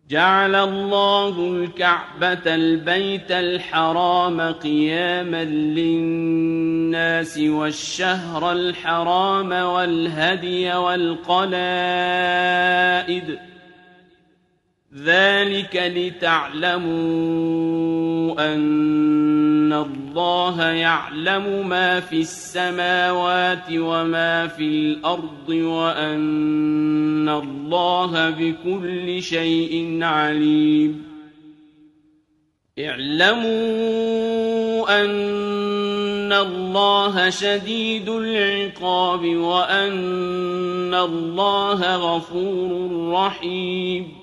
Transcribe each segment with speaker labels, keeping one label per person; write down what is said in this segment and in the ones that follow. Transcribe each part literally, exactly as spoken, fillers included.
Speaker 1: جعل الله الكعبة البيت الحرام قياما للناس والشهر الحرام والهدي والقلائد ذلك لتعلموا أن الله يعلم ما في السماوات وما في الأرض وأن الله بكل شيء عليم. اعلموا أن الله شديد العقاب وأن الله غفور رحيم.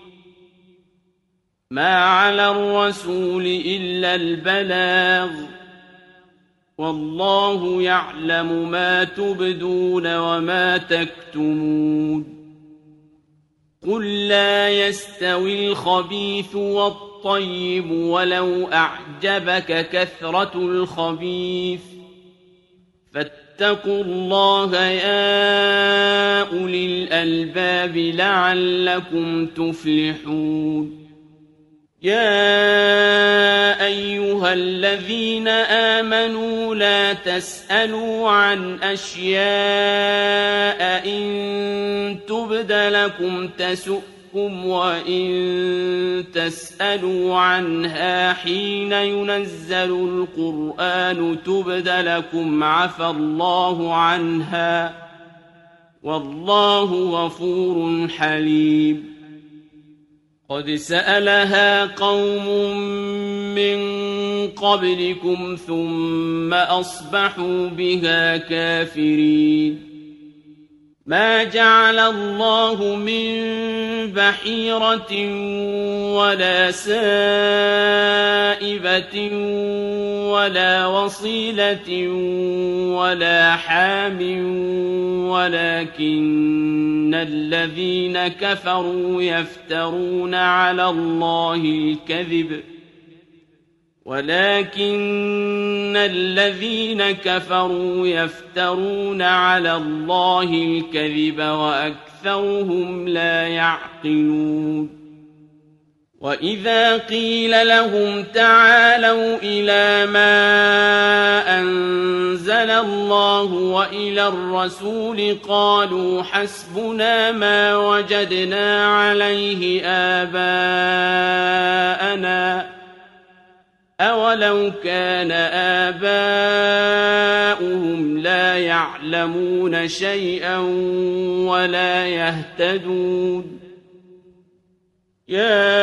Speaker 1: ما على الرسول إلا البلاغ والله يعلم ما تبدون وما تكتمون. قل لا يستوي الخبيث والطيب ولو أعجبك كثرة الخبيث فاتقوا الله يا أولي الألباب لعلكم تفلحون. يا أيها الذين آمنوا لا تسألوا عن أشياء إن تبد لكم تسؤكم وإن تسألوا عنها حين ينزل القرآن تبد لكم عفى الله عنها والله غفور حليم. قد سألها قوم من قبلكم ثم أصبحوا بها كافرين. ما جعل الله من بحيرة ولا سائبة ولا وصيلة ولا حام ولكن الذين كفروا يفترون على الله الكذب ولكن الذين كفروا يفترون على الله الكذب وأكثرهم لا يعقلون. وإذا قيل لهم تعالوا إلى ما أنزل الله وإلى الرسول قالوا حسبنا ما وجدنا عليه آباءنا أولو كان آباؤهم لا يعلمون شيئا ولا يهتدون. يا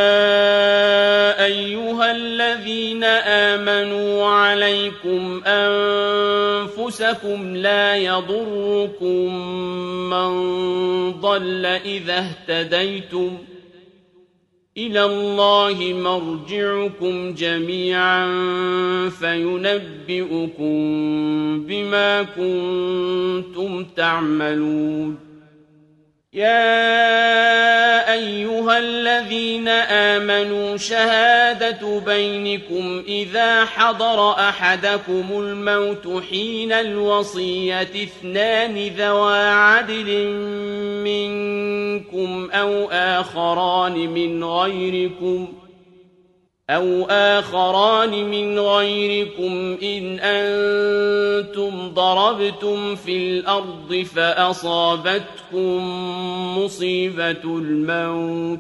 Speaker 1: أيها الذين آمنوا عليكم أنفسكم لا يضركم من ضل إذا اهتديتم إلى الله مرجعكم جميعا فينبئكم بما كنتم تعملون. يا أيها الذين آمنوا شهادة بينكم إذا حضر أحدكم الموت حين الوصية اثنان ذوى عدل منكم أو آخران من غيركم أو آخران من غيركم إن أنتم ضربتم في الأرض فأصابتكم مصيبة الموت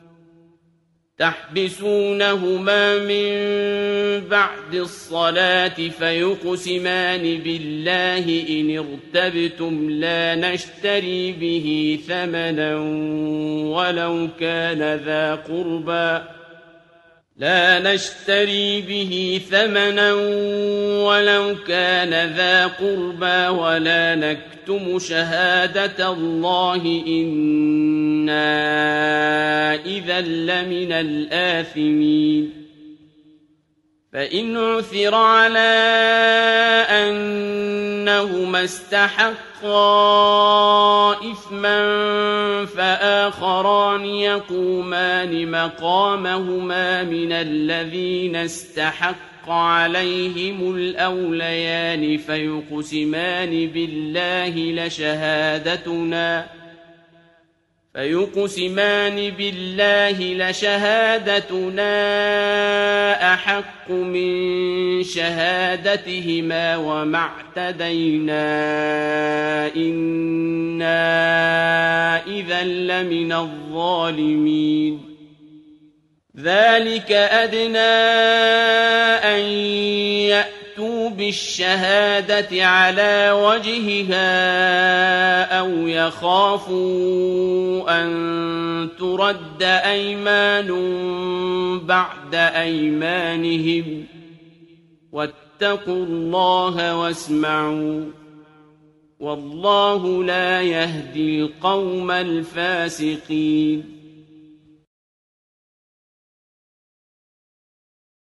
Speaker 1: تحبسونهما من بعد الصلاة فيقسمان بالله إن ارتبتم لا نشتري به ثمنا ولو كان ذا قربى لا نشتري به ثمنا ولو كان ذا قربى ولا نكتم شهادة الله إنا إذا لمن الآثمين. فإن عثر على أنهما استحقا إثما فآخران يقومان مقامهما من الذين استحق عليهم الأوليان فيقسمان بالله لشهادتنا فيقسمان بالله لشهادتنا أحق من شهادتهما وما اعتدينا إنا إذا لمن الظالمين ذلك أدنى أن يأتوا بالشهادة على وجهها أو يخافوا أن ترد أيمان بعد أيمانهم واتقوا الله واسمعوا والله لا يهدي القوم الفاسقين